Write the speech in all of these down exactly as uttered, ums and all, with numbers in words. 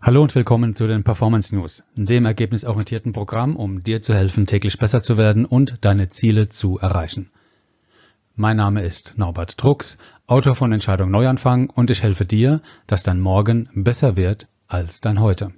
Hallo und willkommen zu den Performance News, dem ergebnisorientierten Programm, um dir zu helfen, täglich besser zu werden und deine Ziele zu erreichen. Mein Name ist Norbert Drucks, Autor von Entscheidung Neuanfang, und ich helfe dir, dass dein Morgen besser wird als dein Heute.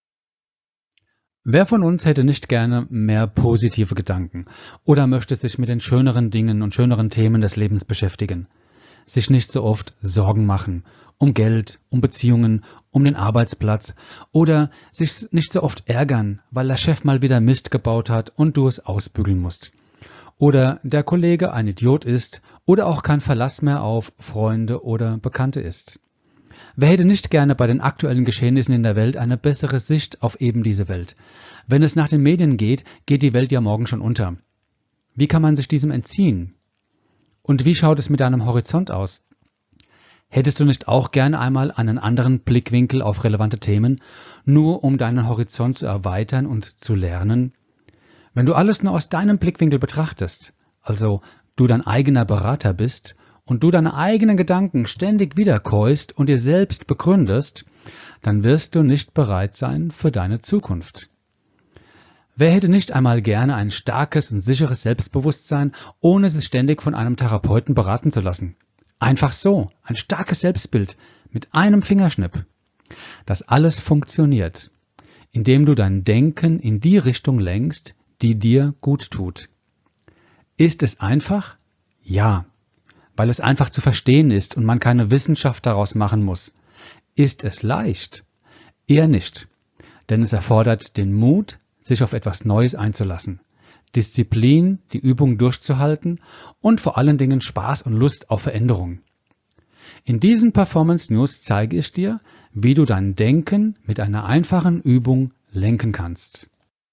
Wer von uns hätte nicht gerne mehr positive Gedanken oder möchte sich mit den schöneren Dingen und schöneren Themen des Lebens beschäftigen? Sich nicht so oft Sorgen machen um Geld, um Beziehungen, um den Arbeitsplatz oder sich nicht so oft ärgern, weil der Chef mal wieder Mist gebaut hat und du es ausbügeln musst. Oder der Kollege ein Idiot ist oder auch kein Verlass mehr auf Freunde oder Bekannte ist. Wer hätte nicht gerne bei den aktuellen Geschehnissen in der Welt eine bessere Sicht auf eben diese Welt? Wenn es nach den Medien geht, geht die Welt ja morgen schon unter. Wie kann man sich diesem entziehen? Und wie schaut es mit deinem Horizont aus? Hättest du nicht auch gerne einmal einen anderen Blickwinkel auf relevante Themen, nur um deinen Horizont zu erweitern und zu lernen? Wenn du alles nur aus deinem Blickwinkel betrachtest, also du dein eigener Berater bist und du deine eigenen Gedanken ständig wiederkäust und dir selbst begründest, dann wirst du nicht bereit sein für deine Zukunft. Wer hätte nicht einmal gerne ein starkes und sicheres Selbstbewusstsein, ohne sich ständig von einem Therapeuten beraten zu lassen? Einfach so, ein starkes Selbstbild mit einem Fingerschnipp. Das alles funktioniert, indem du dein Denken in die Richtung lenkst, die dir gut tut. Ist es einfach? Ja, weil es einfach zu verstehen ist und man keine Wissenschaft daraus machen muss. Ist es leicht? Eher nicht, denn es erfordert den Mut, sich auf etwas Neues einzulassen, Disziplin, die Übung durchzuhalten und vor allen Dingen Spaß und Lust auf Veränderung. In diesen Performance News zeige ich dir, wie du dein Denken mit einer einfachen Übung lenken kannst.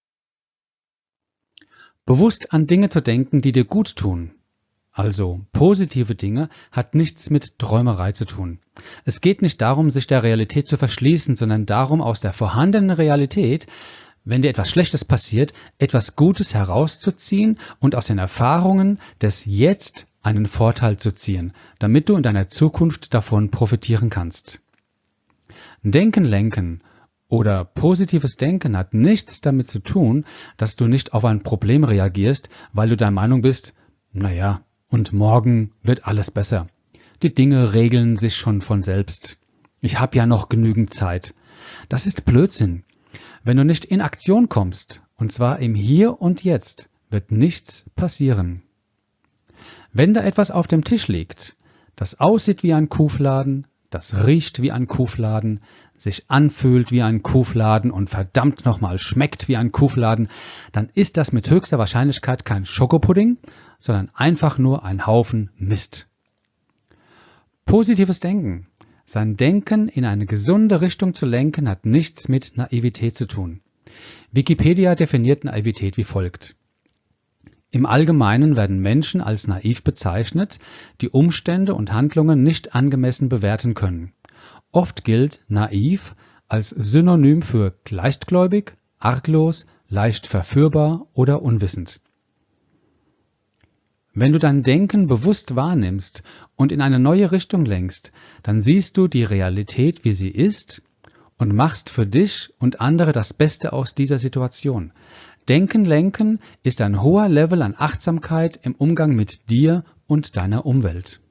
Bewusst an Dinge zu denken, die dir gut tun, also positive Dinge, hat nichts mit Träumerei zu tun. Es geht nicht darum, sich der Realität zu verschließen, sondern darum, aus der vorhandenen Realität, wenn dir etwas Schlechtes passiert, etwas Gutes herauszuziehen und aus den Erfahrungen des Jetzt einen Vorteil zu ziehen, damit du in deiner Zukunft davon profitieren kannst. Denken lenken oder positives Denken hat nichts damit zu tun, dass du nicht auf ein Problem reagierst, weil du der Meinung bist, naja, und morgen wird alles besser. Die Dinge regeln sich schon von selbst. Ich habe ja noch genügend Zeit. Das ist Blödsinn. Wenn du nicht in Aktion kommst, und zwar im Hier und Jetzt, wird nichts passieren. Wenn da etwas auf dem Tisch liegt, das aussieht wie ein Kuhfladen, das riecht wie ein Kuhfladen, sich anfühlt wie ein Kuhfladen und verdammt nochmal schmeckt wie ein Kuhfladen, dann ist das mit höchster Wahrscheinlichkeit kein Schokopudding, sondern einfach nur ein Haufen Mist. Positives Denken. Sein Denken in eine gesunde Richtung zu lenken, hat nichts mit Naivität zu tun. Wikipedia definiert Naivität wie folgt. Im Allgemeinen werden Menschen als naiv bezeichnet, die Umstände und Handlungen nicht angemessen bewerten können. Oft gilt naiv als Synonym für leichtgläubig, arglos, leicht verführbar oder unwissend. Wenn du dein Denken bewusst wahrnimmst und in eine neue Richtung lenkst, dann siehst du die Realität, wie sie ist, und machst für dich und andere das Beste aus dieser Situation. Denken lenken ist ein hoher Level an Achtsamkeit im Umgang mit dir und deiner Umwelt.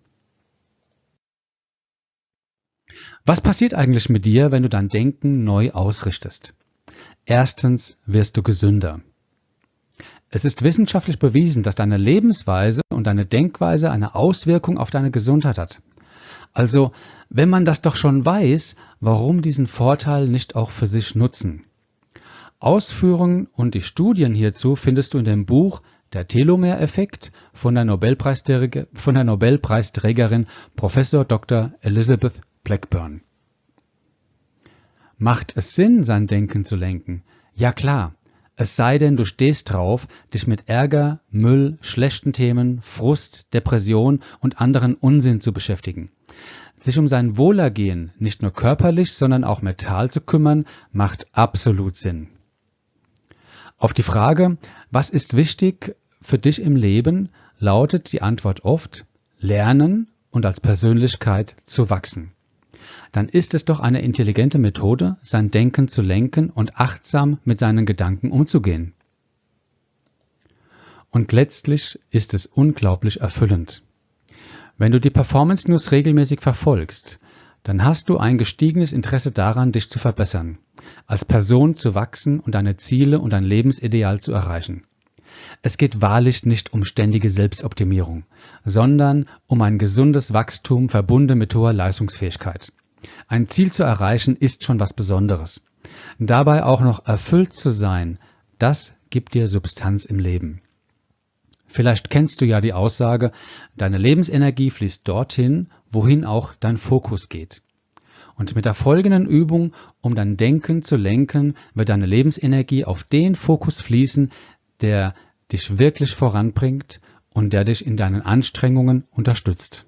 Was passiert eigentlich mit dir, wenn du dein Denken neu ausrichtest? Erstens wirst du gesünder. Es ist wissenschaftlich bewiesen, dass deine Lebensweise und deine Denkweise eine Auswirkung auf deine Gesundheit hat. Also, wenn man das doch schon weiß, warum diesen Vorteil nicht auch für sich nutzen? Ausführungen und die Studien hierzu findest du in dem Buch Der Telomere-Effekt von der Nobelpreisträger, von der Nobelpreisträgerin Professor Doktor Elizabeth Blackburn. Macht es Sinn, sein Denken zu lenken? Ja klar. Es sei denn, du stehst drauf, dich mit Ärger, Müll, schlechten Themen, Frust, Depression und anderen Unsinn zu beschäftigen. Sich um sein Wohlergehen nicht nur körperlich, sondern auch mental zu kümmern, macht absolut Sinn. Auf die Frage, was ist wichtig für dich im Leben, lautet die Antwort oft, lernen und als Persönlichkeit zu wachsen. dann ist es doch eine intelligente Methode, sein Denken zu lenken und achtsam mit seinen Gedanken umzugehen. Und letztlich ist es unglaublich erfüllend. Wenn du die Performance News regelmäßig verfolgst, dann hast du ein gestiegenes Interesse daran, dich zu verbessern, als Person zu wachsen und deine Ziele und dein Lebensideal zu erreichen. Es geht wahrlich nicht um ständige Selbstoptimierung, sondern um ein gesundes Wachstum verbunden mit hoher Leistungsfähigkeit. Ein Ziel zu erreichen ist schon was Besonderes. Dabei auch noch erfüllt zu sein, das gibt dir Substanz im Leben. Vielleicht kennst du ja die Aussage, deine Lebensenergie fließt dorthin, wohin auch dein Fokus geht. Und mit der folgenden Übung, um dein Denken zu lenken, wird deine Lebensenergie auf den Fokus fließen, der dich wirklich voranbringt und der dich in deinen Anstrengungen unterstützt.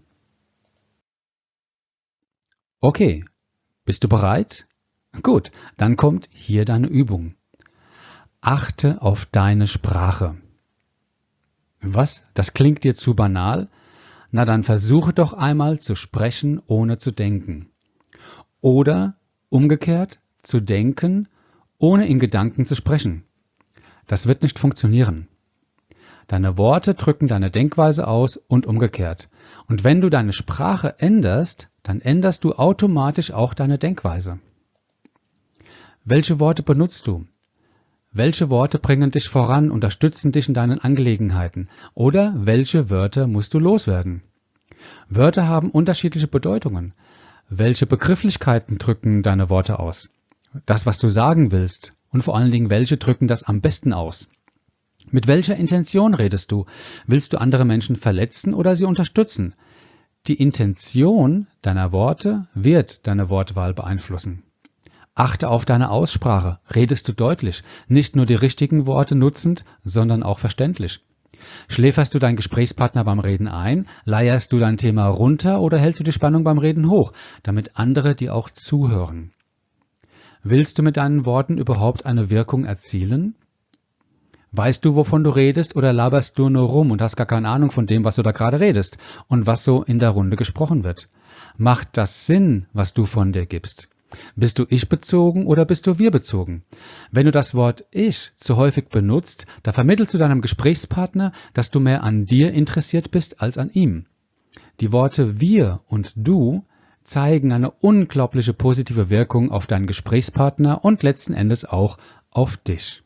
Okay, bist du bereit? Gut, dann kommt hier deine Übung. Achte auf deine Sprache. Was? Das klingt dir zu banal? Na dann versuche doch einmal zu sprechen, ohne zu denken. Oder umgekehrt, zu denken, ohne in Gedanken zu sprechen. Das wird nicht funktionieren. Deine Worte drücken deine Denkweise aus und umgekehrt. Und wenn du deine Sprache änderst, dann änderst du automatisch auch deine Denkweise. Welche Worte benutzt du? Welche Worte bringen dich voran, unterstützen dich in deinen Angelegenheiten? Oder welche Wörter musst du loswerden? Wörter haben unterschiedliche Bedeutungen. Welche Begrifflichkeiten drücken deine Worte aus? Das, was du sagen willst. Und vor allen Dingen, welche drücken das am besten aus? Mit welcher Intention redest du? Willst du andere Menschen verletzen oder sie unterstützen? Die Intention deiner Worte wird deine Wortwahl beeinflussen. Achte auf deine Aussprache. Redest du deutlich, nicht nur die richtigen Worte nutzend, sondern auch verständlich? Schläferst du deinen Gesprächspartner beim Reden ein? Leierst du dein Thema runter oder hältst du die Spannung beim Reden hoch, damit andere dir auch zuhören? Willst du mit deinen Worten überhaupt eine Wirkung erzielen? Weißt du, wovon du redest, oder laberst du nur rum und hast gar keine Ahnung von dem, was du da gerade redest und was so in der Runde gesprochen wird? Macht das Sinn, was du von dir gibst? Bist du ich-bezogen oder bist du wir-bezogen? Wenn du das Wort ich zu häufig benutzt, da vermittelst du deinem Gesprächspartner, dass du mehr an dir interessiert bist als an ihm. Die Worte wir und du zeigen eine unglaubliche positive Wirkung auf deinen Gesprächspartner und letzten Endes auch auf dich.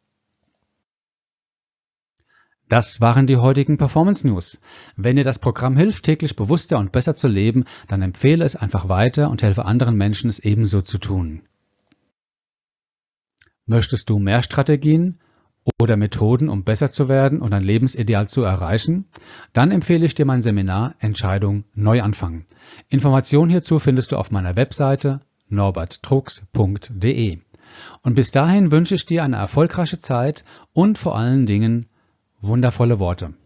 Das waren die heutigen Performance News. Wenn dir das Programm hilft, täglich bewusster und besser zu leben, dann empfehle es einfach weiter und helfe anderen Menschen, es ebenso zu tun. Möchtest du mehr Strategien oder Methoden, um besser zu werden und dein Lebensideal zu erreichen? Dann empfehle ich dir mein Seminar Entscheidung Neuanfang. Informationen hierzu findest du auf meiner Webseite norbert drucks punkt de. Und bis dahin wünsche ich dir eine erfolgreiche Zeit und vor allen Dingen wundervolle Worte.